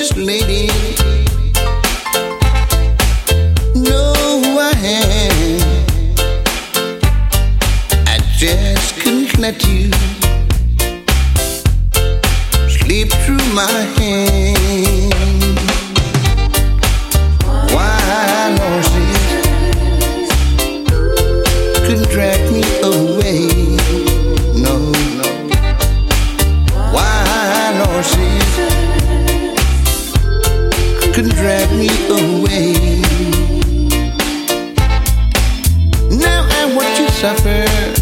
precious lady. Know who I am. I just couldn't let you slip through my hands. Why, Lord, couldn't drag me away. No, no. Why, Lord, couldn't drag me away. Now I watch you suffer.